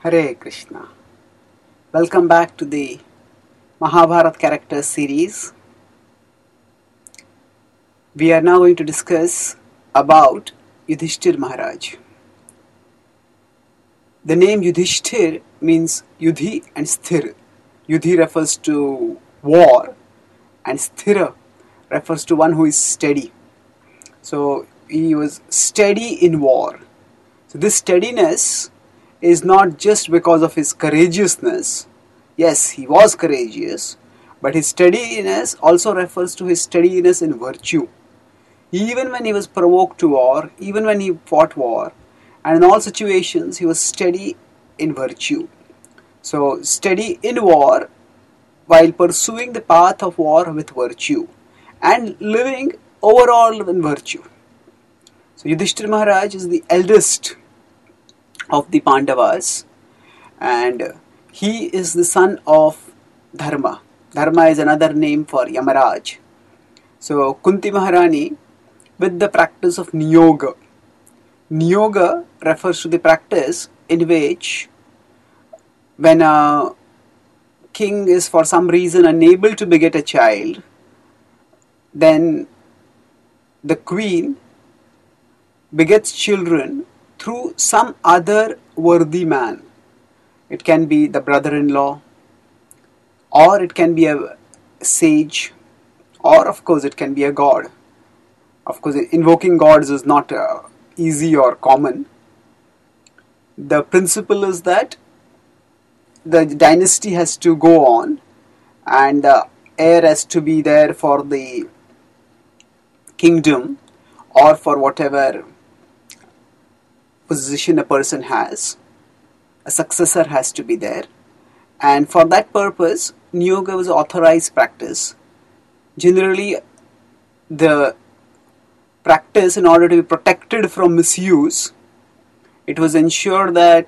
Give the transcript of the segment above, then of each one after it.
Hare Krishna. Welcome back to the Mahabharata characters series. We are now going to discuss about Yudhishthir Maharaj. The name Yudhishthir means Yudhi and Sthir. Yudhi refers to war and Sthira refers to one who is steady. So he was steady in war. So this steadiness is not just because of his courageousness. Yes, he was courageous, but his steadiness also refers to his steadiness in virtue. Even when he was provoked to war, even when he fought war, and in all situations he was steady in virtue. So, steady in war while pursuing the path of war with virtue and living overall in virtue. So, Yudhishthira Maharaj is the eldest of the Pandavas, and he is the son of Dharma. Dharma is another name for Yamaraj. So Kunti Maharani, with the practice of Niyoga. Niyoga refers to the practice in which when a king is for some reason unable to beget a child, then the queen begets children through some other worthy man. It can be the brother-in-law, or it can be a sage, or of course it can be a god. Of course, invoking gods is not easy or common. The principle is that the dynasty has to go on and the heir has to be there for the kingdom or for whatever position a person has. A successor has to be there, and for that purpose Niyoga was authorized practice. Generally, the practice, in order to be protected from misuse, it was ensured that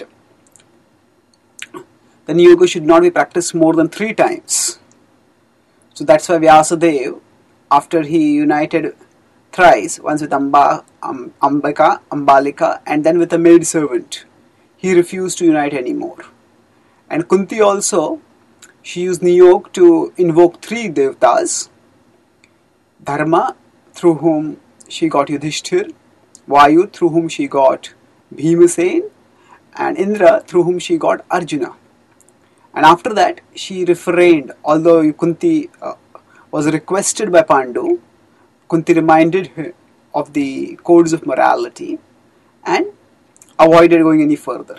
the Niyoga should not be practiced more than 3 times. So that's why Vyasadeva, after he united thrice, once with Ambika, Ambalika, and then with a maid servant, he refused to unite anymore. And Kunti also, she used Niyog to invoke 3 devtas: Dharma, through whom she got Yudhishthir; Vayu, through whom she got Bhimasen; and Indra, through whom she got Arjuna. And after that, she refrained, although Kunti was requested by Pandu. Kunti reminded her of the codes of morality and avoided going any further.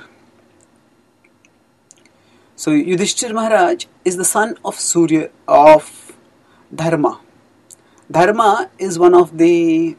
So Yudhishthir Maharaj is the son of Surya, of Dharma. Dharma is one of the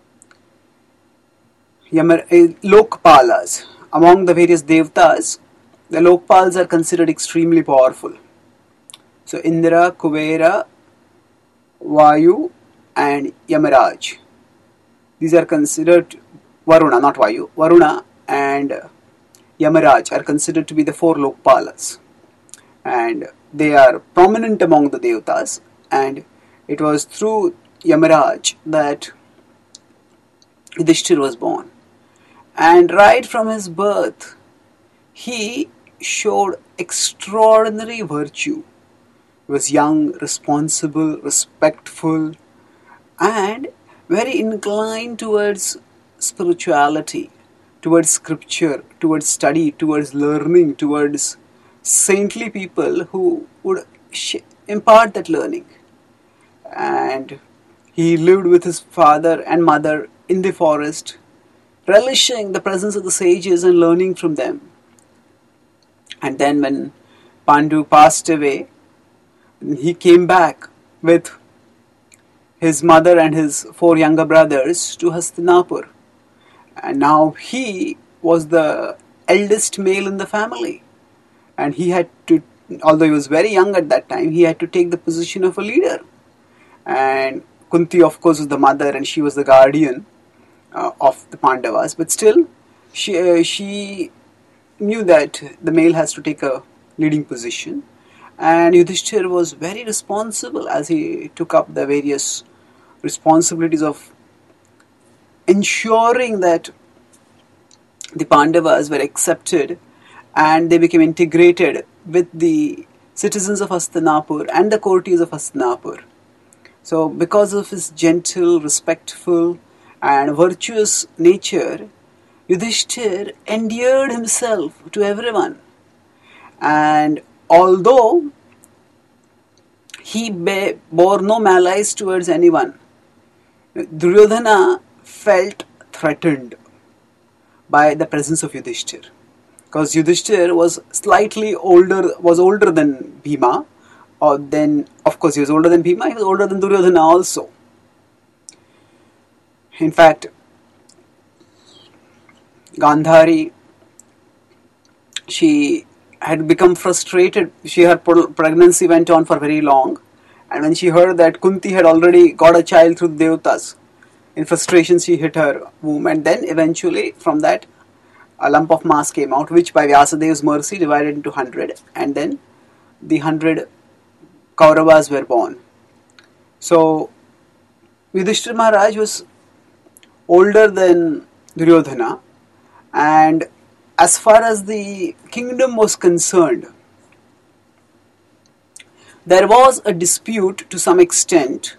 Lokpalas. Among the various devtas, the Lokpals are considered extremely powerful. So Indra, Kuvera, Vayu and Yamaraj. These are considered Varuna, not Vayu. Varuna and Yamaraj are considered to be the 4 Lokpalas. And they are prominent among the Devatas. And it was through Yamaraj that Yudhishthir was born. And right from his birth, he showed extraordinary virtue. He was young, responsible, respectful, and very inclined towards spirituality, towards scripture, towards study, towards learning, towards saintly people who would impart that learning. And he lived with his father and mother in the forest, relishing the presence of the sages and learning from them. And then when Pandu passed away, he came back with his mother and his 4 younger brothers to Hastinapur. And now he was the eldest male in the family. And he had to, although he was very young at that time, he had to take the position of a leader. And Kunti, of course, was the mother and she was the guardian of the Pandavas. But still, she knew that the male has to take a leading position. And Yudhishthir was very responsible as he took up the various responsibilities of ensuring that the Pandavas were accepted and they became integrated with the citizens of Hastinapur and the courtiers of Hastinapur. So because of his gentle, respectful and virtuous nature, Yudhishthir endeared himself to everyone. And although he bore no malice towards anyone, Duryodhana felt threatened by the presence of Yudhishthir. Because Yudhishthir was older than Bhima, or then, of course, he was older than Bhima, he was older than Duryodhana also. In fact, Gandhari, she had become frustrated. Her pregnancy went on for very long, and when she heard that Kunti had already got a child through the Devatas, in frustration she hit her womb, and then eventually from that a lump of mass came out, which by Vyasadev's mercy divided into 100, and then the 100 Kauravas were born. So Yudhishthira Maharaj was older than Duryodhana, and as far as the kingdom was concerned, there was a dispute to some extent.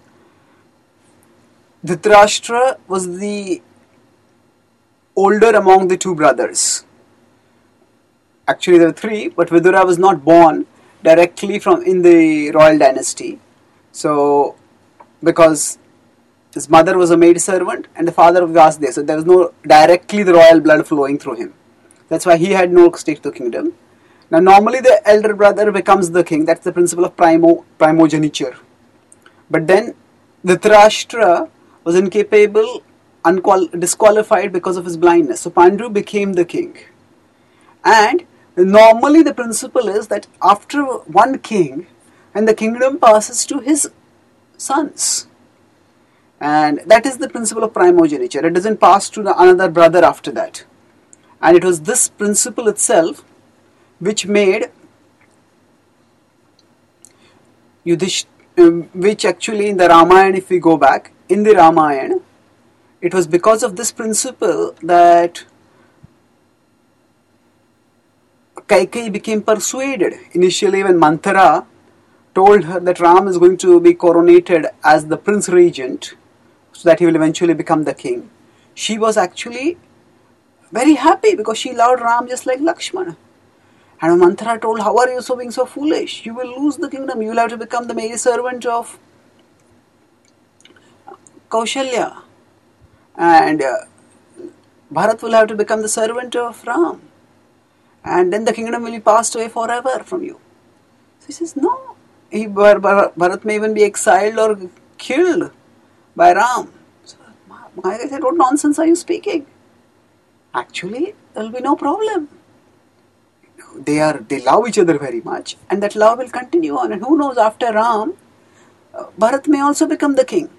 Dhritarashtra was the older among the two brothers. Actually, there were three, but Vidura was not born directly from in the royal dynasty. So, because his mother was a maid servant and the father of Vyasadeva, so there was no directly the royal blood flowing through him. That's why he had no stake to the kingdom. Now, normally the elder brother becomes the king. That's the principle of primogeniture. But then Dhritarashtra was incapable, disqualified because of his blindness. So Pandu became the king. And normally the principle is that after one king, and the kingdom passes to his sons. And that is the principle of primogeniture. It doesn't pass to another brother after that. And it was this principle itself which made which actually in the Ramayana, if we go back, in the Ramayana, it was because of this principle that Kaikeyi became persuaded. Initially, when Manthara told her that Ram is going to be coronated as the prince regent, so that he will eventually become the king, she was actually very happy because she loved Ram just like Lakshmana. And Manthara told, how are you being so foolish? You will lose the kingdom. You will have to become the maid servant of Kaushalya. And Bharat will have to become the servant of Ram. And then the kingdom will be passed away forever from you. So he says, no. Bharat may even be exiled or killed by Ram. So I said, what nonsense are you speaking? Actually, there will be no problem. They love each other very much, and that love will continue on. And who knows, after Ram, Bharat may also become the king.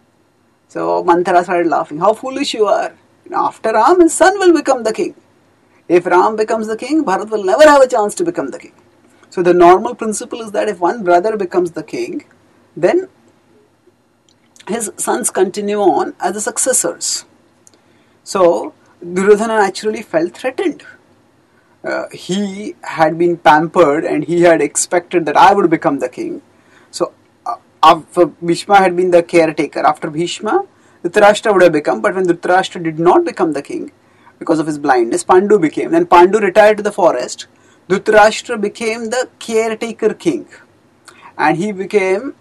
So Manthara started laughing. How foolish you are! After Ram, his son will become the king. If Ram becomes the king, Bharat will never have a chance to become the king. So the normal principle is that if one brother becomes the king, then his sons continue on as the successors. So Duryodhana naturally felt threatened. He had been pampered and he had expected that I would become the king. So after Bhishma had been the caretaker. After Bhishma, Dhritarashtra would have become, but when Dhritarashtra did not become the king because of his blindness, Pandu became. Then Pandu retired to the forest. Dhritarashtra became the caretaker king, and he became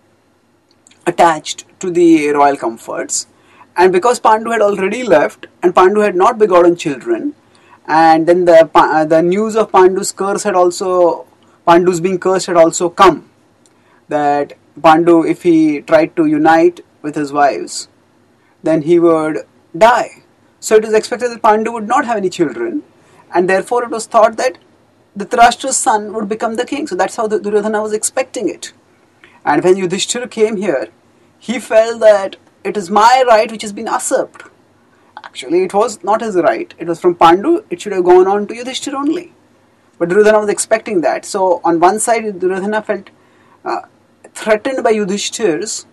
attached to the royal comforts. And because Pandu had already left and Pandu had not begotten children, and then the news of Pandu's being cursed had also come, that Pandu, if he tried to unite with his wives, then he would die. So it was expected that Pandu would not have any children, and therefore it was thought that Dhritarashtra's son would become the king. So that's how Duryodhana was expecting it. And when Yudhishthira came here, he felt that it is my right which has been usurped. Actually, it was not his right. It was from Pandu. It should have gone on to Yudhishthira only. But Duryodhana was expecting that. So on one side, Duryodhana felt threatened by Yudhishthira's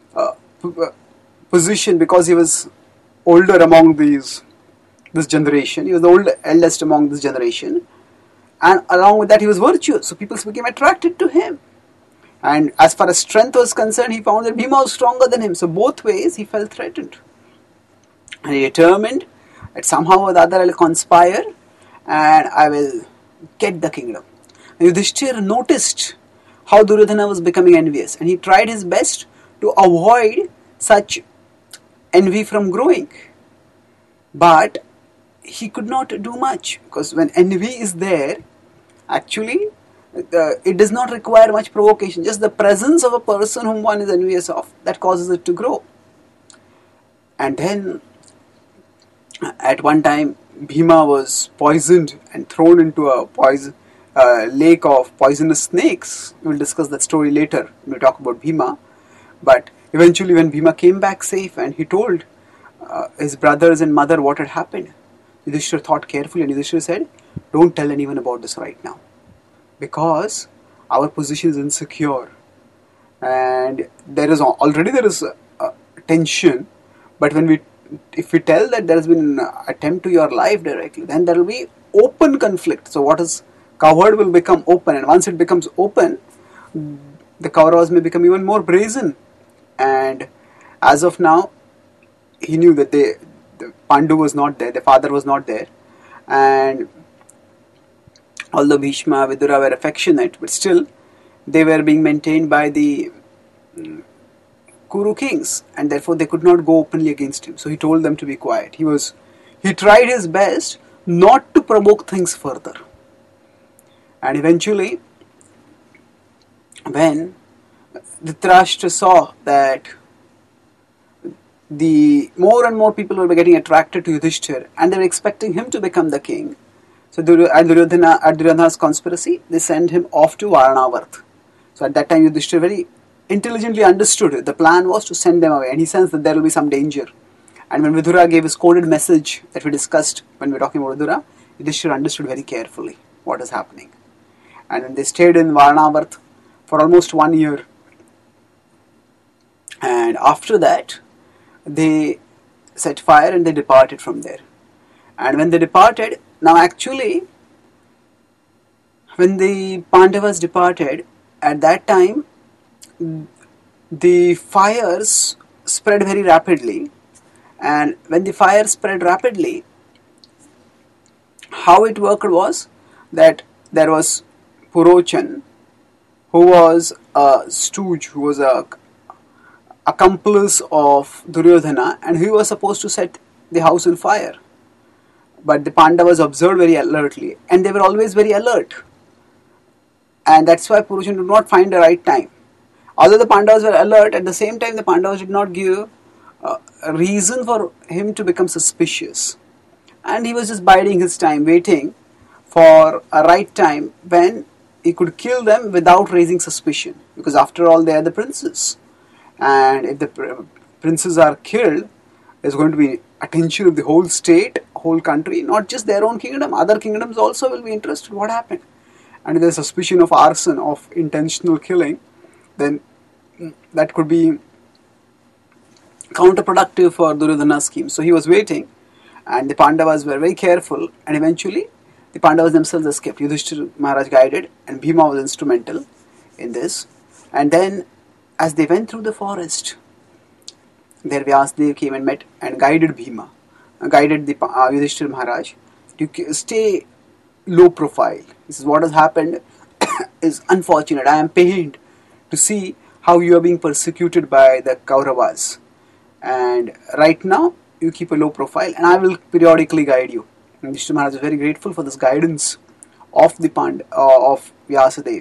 position because he was older among this generation. He was the eldest among this generation. and along with that he was virtuous, so people became attracted to him. And as far as strength was concerned, he found that Bhima was stronger than him, so both ways he felt threatened. And he determined that somehow or the other I will conspire and I will get the kingdom. And Yudhishthira noticed how Duryodhana was becoming envious, and he tried his best to avoid such envy from growing. But he could not do much, because when envy is there, actually it does not require much provocation. Just the presence of a person whom one is envious of, that causes it to grow. And then at one time Bhima was poisoned and thrown into a lake of poisonous snakes. We will discuss that story later when we talk about Bhima. But eventually when Bhima came back safe and he told his brothers and mother what had happened, Yudhishthira thought carefully, and Yudhishthira said, don't tell anyone about this right now, because our position is insecure and there is tension. But if we tell that there has been an attempt to your life directly, then there will be open conflict. So what is covered will become open, and once it becomes open, the Kauravas may become even more brazen. And as of now, he knew that the Pandu was not there, the father was not there, and although Bhishma, Vidura were affectionate, but still they were being maintained by the Kuru kings, and therefore they could not go openly against him. So he told them to be quiet. He tried his best not to provoke things further. And eventually, when Dhritarashtra saw that the more and more people were getting attracted to Yudhishthira and they were expecting him to become the king, so at Duryodhana's conspiracy, they sent him off to Varanavarth. So at that time Yudhishthira very intelligently understood it. The plan was to send them away, and he sensed that there will be some danger. And when Vidura gave his coded message that we discussed when we were talking about Vidura, Yudhishthira understood very carefully what is happening. And then they stayed in Varanavarth for almost 1 year. And after that, they set fire and they departed from there. And when they departed, now actually, when the Pandavas departed, at that time, the fires spread very rapidly. And when the fire spread rapidly, how it worked was that there was Purochan, who was a stooge, who was a accomplice of Duryodhana, and he was supposed to set the house on fire. But the Pandavas observed very alertly, and they were always very alert. And that's why Purochan did not find the right time. Although the Pandavas were alert, at the same time the Pandavas did not give a reason for him to become suspicious. And he was just biding his time, waiting for a right time when he could kill them without raising suspicion. Because after all, they are the princes. And if the princes are killed, there's going to be attention of the whole state, whole country, not just their own kingdom. Other kingdoms also will be interested in what happened. And if there's suspicion of arson, of intentional killing, then that could be counterproductive for Duryodhana's scheme. So he was waiting, and the Pandavas were very careful, and eventually the Pandavas themselves escaped. Yudhishthira Maharaj guided, and Bhima was instrumental in this. And then, as they went through the forest, there Vyasadeva came and met and guided Bhima, guided the Yudhishthira Maharaj to stay low profile. This is what has happened is unfortunate. I am pained to see how you are being persecuted by the Kauravas. And right now, you keep a low profile, and I will periodically guide you. And Yudhishthira Maharaj is very grateful for this guidance of the of Vyasadeva.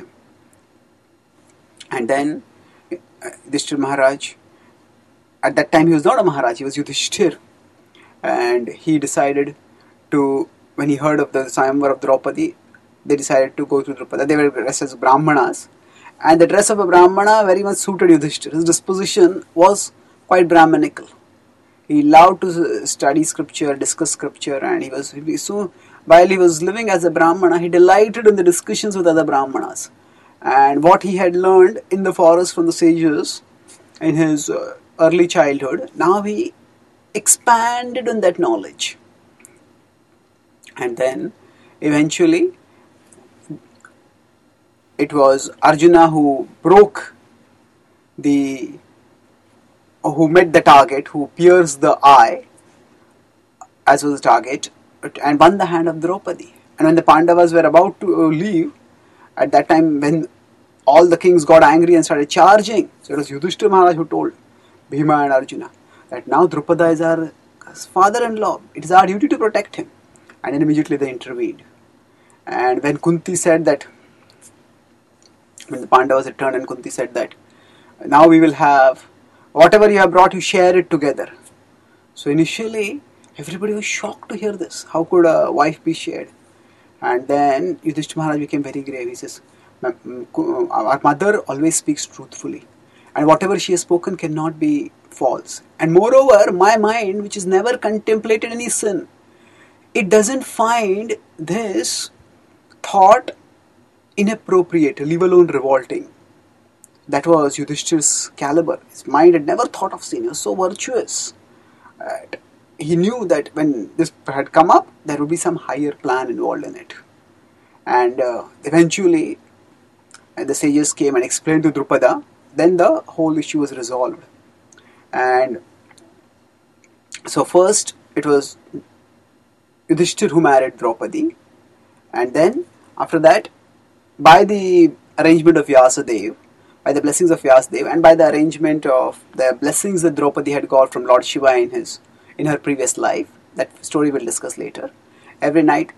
And then Yudhishthira Maharaj, at that time he was not a Maharaj, he was Yudhishthir. And he decided to, when he heard of the Sayamvar of Draupadi, they decided to go to Draupadi. They were dressed as Brahmanas. And the dress of a Brahmana very much suited Yudhishthir. His disposition was quite Brahmanical. He loved to study scripture, discuss scripture, and while he was living as a Brahmana, he delighted in the discussions with other Brahmanas. And what he had learned in the forest from the sages in his early childhood, now he expanded on that knowledge. And then, eventually, it was Arjuna who who met the target, who pierced the eye, as was the target, and won the hand of Draupadi. And when the Pandavas were about to leave, at that time when all the kings got angry and started charging, so it was Yudhishthira Maharaj who told Bhima and Arjuna that now Drupada is our father-in-law, it is our duty to protect him. And then immediately they intervened. And when Kunti said that, when the Pandavas returned and Kunti said that, now we will have, whatever you have brought, you share it together. So initially, everybody was shocked to hear this. How could a wife be shared? And then Yudhishthira Maharaj became very grave. He says, our mother always speaks truthfully. And whatever she has spoken cannot be false. And moreover, my mind, which has never contemplated any sin, it doesn't find this thought inappropriate, leave alone revolting. That was Yudhishthir's caliber. His mind had never thought of sin. He was so virtuous. He knew that when this had come up, there would be some higher plan involved in it. And eventually, the sages came and explained to Drupada. Then the whole issue was resolved. And so first, it was Yudhishthir who married Draupadi. And then, after that, by the arrangement of Vyasadeva, by the blessings of Vyasadeva, and by the arrangement of the blessings that Draupadi had got from Lord Shiva in her previous life, that story we'll discuss later. Every night,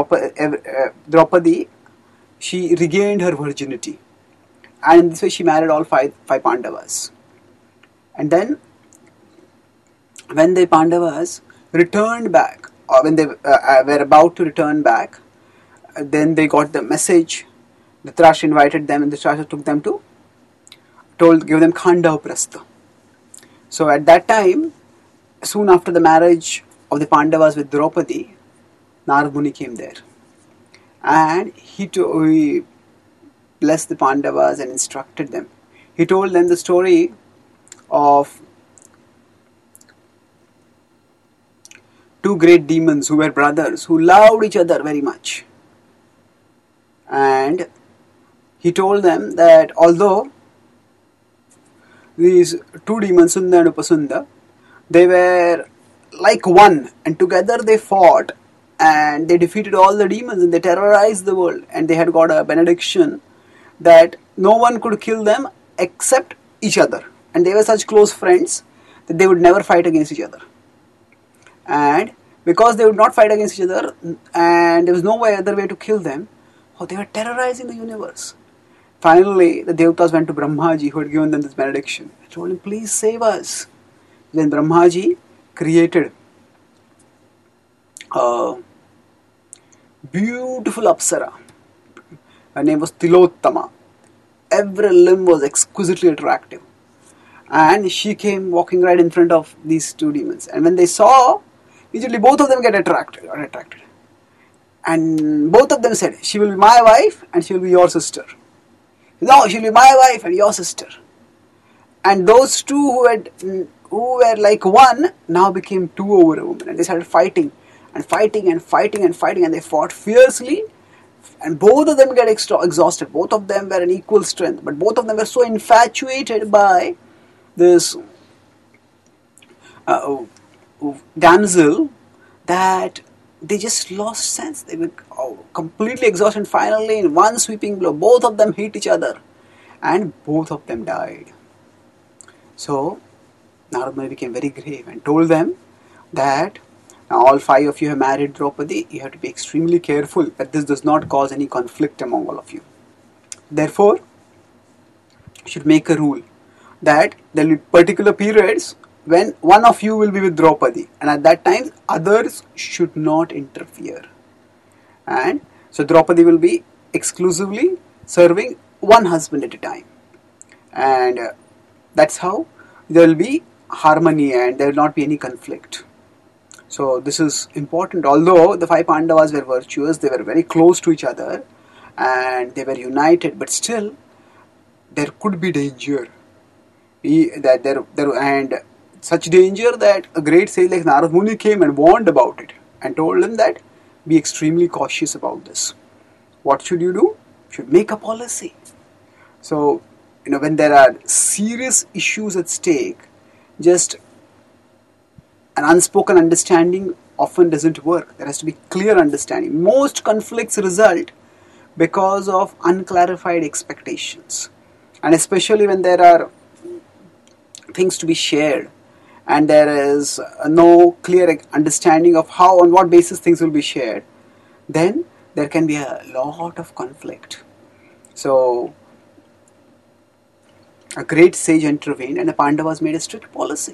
Draupadi, she regained her virginity. And in this way she married all five Pandavas. And then, when the Pandavas returned back, or when they were about to return back, then they got the message. Dhritarashtra invited them, and Dhritarashtra took them to, gave them Khandava-prastha. So at that time, soon after the marriage of the Pandavas with Draupadi, Narad Muni came there. And he blessed the Pandavas and instructed them. He told them the story of two great demons who were brothers, who loved each other very much. And he told them that although these two demons, Sunda and Upasunda, they were like one, and together they fought, and they defeated all the demons, and they terrorized the world, and they had got a benediction that no one could kill them except each other. And they were such close friends that they would never fight against each other. And because they would not fight against each other, and there was no other way to kill them, they were terrorizing the universe. Finally, the Devatas went to Brahmaji, who had given them this benediction. They told him, please save us. Then Brahmaji created a beautiful Apsara. Her name was Tilottama. Every limb was exquisitely attractive. And she came walking right in front of these two demons. And when they saw, immediately both of them get attracted. And both of them said, she will be my wife and she will be your sister. No, she will be my wife and your sister. And those two who were like one now became two over a woman. And they started fighting and fighting and fighting and fighting. And they fought fiercely. And both of them get exhausted. Both of them were in equal strength. But both of them were so infatuated by this damsel that they just lost sense. They were completely exhausted. And finally, in one sweeping blow, both of them hit each other. And both of them died. So, Narad Muni became very grave and told them that now all five of you have married Draupadi. You have to be extremely careful that this does not cause any conflict among all of you. Therefore, you should make a rule that there will be particular periods when one of you will be with Draupadi, and at that time others should not interfere. And so Draupadi will be exclusively serving one husband at a time, and that's how there will be harmony and there will not be any conflict. So this is important. Although the five Pandavas were virtuous, they were very close to each other and they were united, but still there could be danger. And such danger that a great sage like Narad Muni came and warned about it and told him that be extremely cautious about this. What should you do? should make a policy. So, when there are serious issues at stake, just an unspoken understanding often doesn't work. There has to be clear understanding. Most conflicts result because of unclarified expectations, and especially when there are things to be shared and there is no clear understanding of how, on what basis things will be shared, then there can be a lot of conflict. So a great sage intervened and the Pandavas made a strict policy.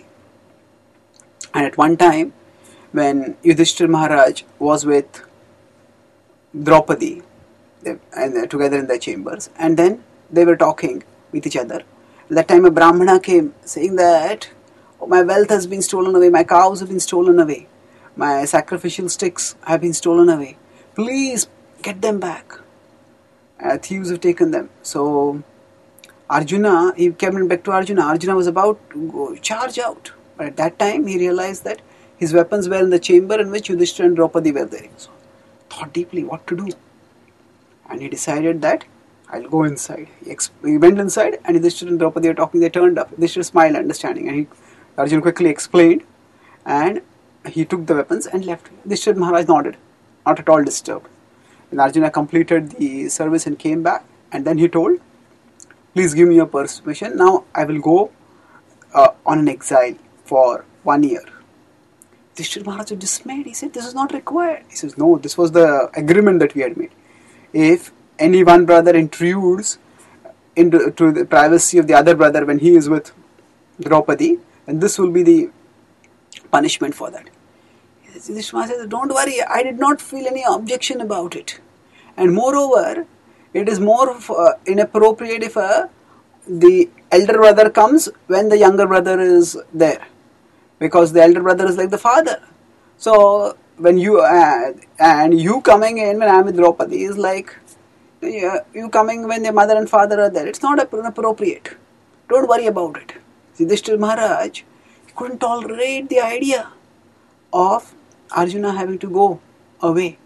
And at one time, when Yudhishthira Maharaj was with Draupadi, and together in their chambers, and then they were talking with each other. At that time a Brahmana came saying that, oh, my wealth has been stolen away, my cows have been stolen away, my sacrificial sticks have been stolen away. Please get them back. Thieves have taken them. So Arjuna, he came back to Arjuna. Arjuna was about to go charge out. But at that time he realized that his weapons were in the chamber in which Yudhishthira and Draupadi were there. So thought deeply what to do. And he decided that I'll go inside. He went inside and Yudhishthira and Draupadi were talking. They turned up. Yudhishthira smiled, understanding. And Arjuna quickly explained. And he took the weapons and left. Yudhishthira Maharaj nodded, not at all disturbed. And Arjuna completed the service and came back. And then he told, please give me your permission. Now I will go on an exile for 1 year. Yudhishthira Maharaj was dismayed. He said, this is not required. He says, no, this was the agreement that we had made. If any one brother intrudes into the privacy of the other brother when he is with Draupadi, then this will be the punishment for that. Yudhishthira says, don't worry, I did not feel any objection about it. And moreover, it is more inappropriate if the elder brother comes when the younger brother is there. Because the elder brother is like the father. So when you and you coming in when I am with Draupadi is like you coming when the mother and father are there. It's not appropriate. Don't worry about it. Yudhishthira Maharaj, he couldn't tolerate the idea of Arjuna having to go away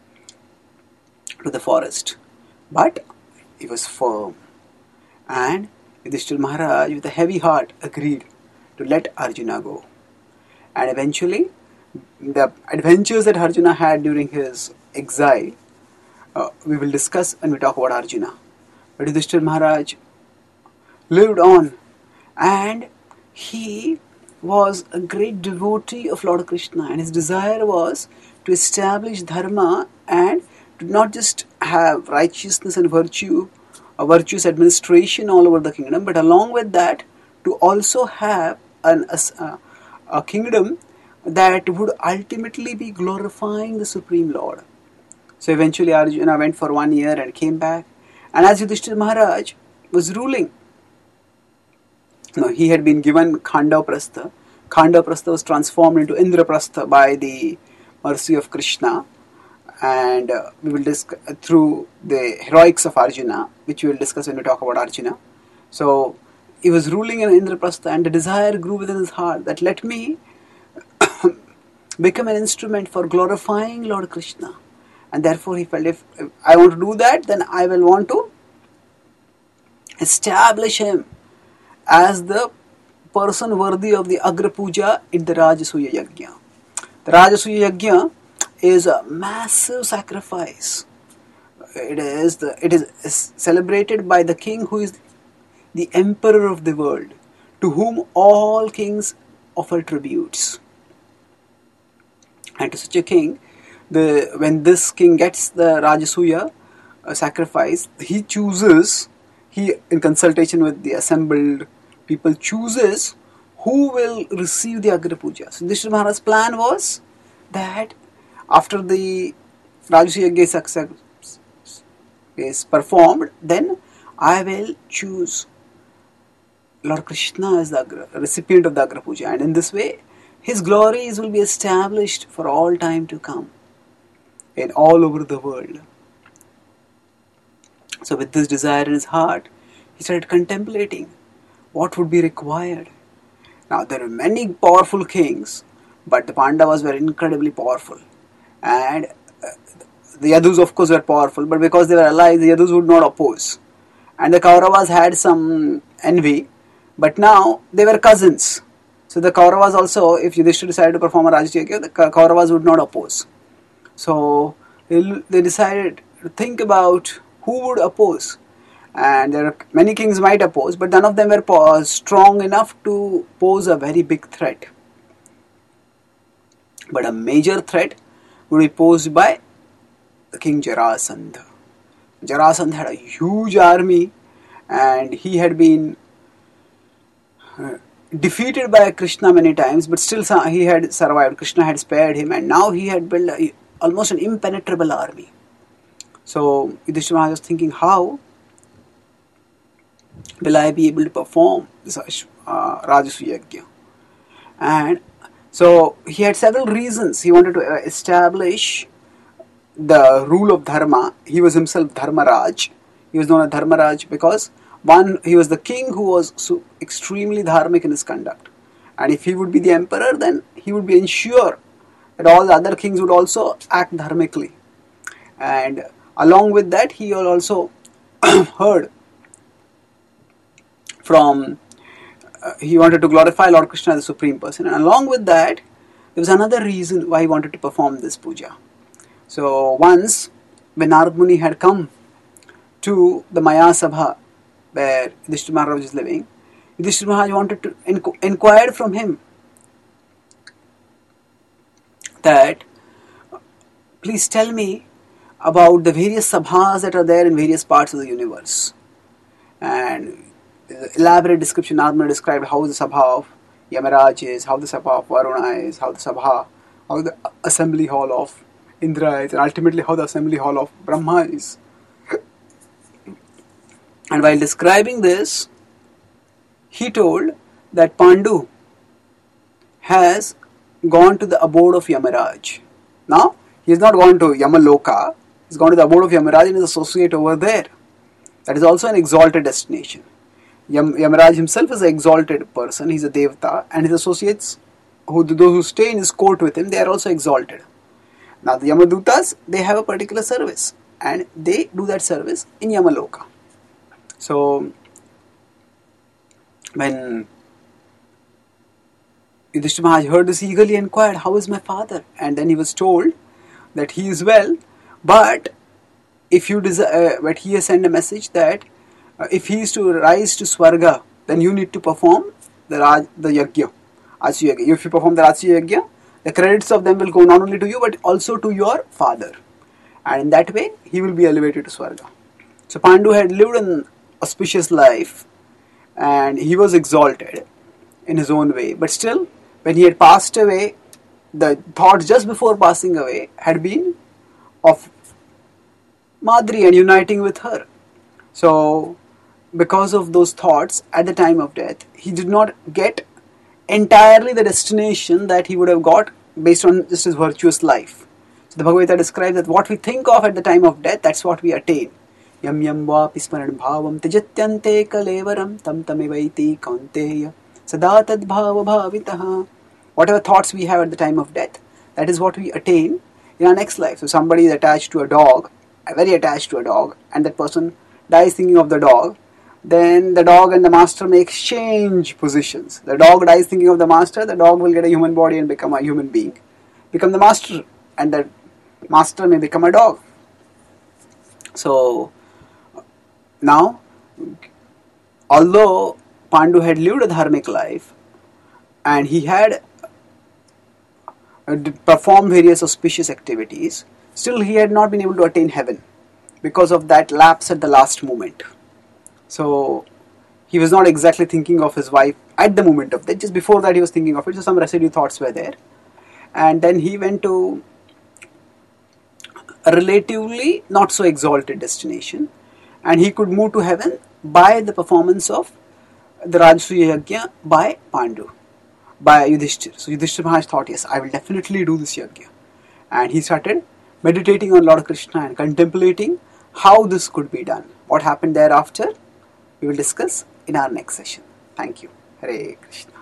to the forest. But he was firm. And Yudhishthira Maharaj, with a heavy heart, agreed to let Arjuna go. And eventually, the adventures that Arjuna had during his exile, we will discuss when we talk about Arjuna. But Yudhishthira Maharaj lived on, and he was a great devotee of Lord Krishna, and his desire was to establish dharma and to not just have righteousness and virtue, a virtuous administration all over the kingdom, but along with that, to also have a kingdom that would ultimately be glorifying the Supreme Lord. So eventually Arjuna went for 1 year and came back. And as Yudhishthira Maharaj was ruling, he had been given Khandavaprastha. Khandavaprastha was transformed into Indraprastha by the mercy of Krishna. And we will discuss through the heroics of Arjuna, which we will discuss when we talk about Arjuna. So he was ruling in Indraprastha, and the desire grew within his heart that let me become an instrument for glorifying Lord Krishna. And therefore he felt, if I want to do that, then I will want to establish him as the person worthy of the Agra Puja in the Rajasuya Yajna. The Rajasuya Yajna is a massive sacrifice. It is celebrated by the king who is the emperor of the world, to whom all kings offer tributes. And to such a king, when this king gets the Rajasuya sacrifice, he in consultation with the assembled people, chooses who will receive the Agra Puja. So Yudhishthira Maharaj's plan was that after the Rajasuya Yajna is performed, then I will choose Lord Krishna as the recipient of the Agra Puja, and in this way his glories will be established for all time to come in all over the world. So with this desire in his heart, he started contemplating what would be required. Now there are many powerful kings, but the Pandavas were incredibly powerful, and the Yadus of course were powerful, but because they were allies, the Yadus would not oppose. And the Kauravas had some envy, but now they were cousins. So the Kauravas also, if Yudhishthira decided to perform a Rajasuya Yagya, the Kauravas would not oppose. So they decided to think about who would oppose. And there are many kings might oppose, but none of them were strong enough to pose a very big threat. But a major threat would be posed by the king Jarasandha. Jarasandha had a huge army, and he had been defeated by Krishna many times, but still he had survived. Krishna had spared him, and now he had built almost an impenetrable army. So Yudhishthira Maharaj was thinking, how will I be able to perform this Rajasuya Yagya? And so he had several reasons. He wanted to establish the rule of Dharma. He was himself Dharmaraj. He was known as Dharmaraj because one, he was the king who was extremely dharmic in his conduct. And if he would be the emperor, then he would be ensure that all the other kings would also act dharmically. And along with that, he also heard from, he wanted to glorify Lord Krishna as the Supreme Person. And along with that, there was another reason why he wanted to perform this puja. So once, when Narad Muni had come to the Maya Sabha, where Yudhishthira Maharaj is living, Yudhishthira Maharaj wanted to inquire from him that, please tell me about the various sabhas that are there in various parts of the universe. And elaborate description, Narad Muni described how the sabha of Yamaraj is, how the sabha of Varuna is, how the assembly hall of Indra is, and ultimately how the assembly hall of Brahma is. And while describing this, he told that Pandu has gone to the abode of Yamaraj. Now, he has not gone to Yamaloka, he has gone to the abode of Yamaraj and is associate over there. That is also an exalted destination. Yamaraj himself is an exalted person, he is a Devata, and his associates, those who stay in his court with him, they are also exalted. Now, the Yamadutas, they have a particular service, and they do that service in Yamaloka. So, when Yudhishthira Maharaj heard this, he eagerly inquired, how is my father? And then he was told that he is well, but if you but he has sent a message that if he is to rise to Swarga, then you need to perform the Yagya, Rajasuya Yagya. If you perform the Rajasuya Yagya, the credits of them will go not only to you, but also to your father. And in that way, he will be elevated to Swarga. So Pandu had lived an auspicious life, and he was exalted in his own way. But still, when he had passed away, the thoughts just before passing away had been of Madri and uniting with her. So, because of those thoughts, at the time of death, he did not get entirely the destination that he would have got based on just his virtuous life. So the Bhagavad Gita describes that what we think of at the time of death, that's what we attain. Yam yam vapi smaran bhavam tejatyante kalevaram tam tamivaiti kaunteya sada tad bhava bhavitaha. Whatever thoughts we have at the time of death, that is what we attain in our next life. So somebody is attached to a dog, very attached to a dog, and that person dies thinking of the dog, then the dog and the master may exchange positions. The dog dies thinking of the master, the dog will get a human body and become a human being, become the master, and the master may become a dog. So, now, although Pandu had lived a dharmic life, and he had performed various auspicious activities, still he had not been able to attain heaven because of that lapse at the last moment. So, he was not exactly thinking of his wife at the moment of that. Just before that he was thinking of it, so some residue thoughts were there. And then he went to a relatively not so exalted destination, and he could move to heaven by the performance of the Rajasuya Yagya by Pandu, by Yudhishthira. So Yudhishthira Maharaj thought, yes, I will definitely do this Yagya. And he started meditating on Lord Krishna and contemplating how this could be done. What happened thereafter, we will discuss in our next session. Thank you. Hare Krishna.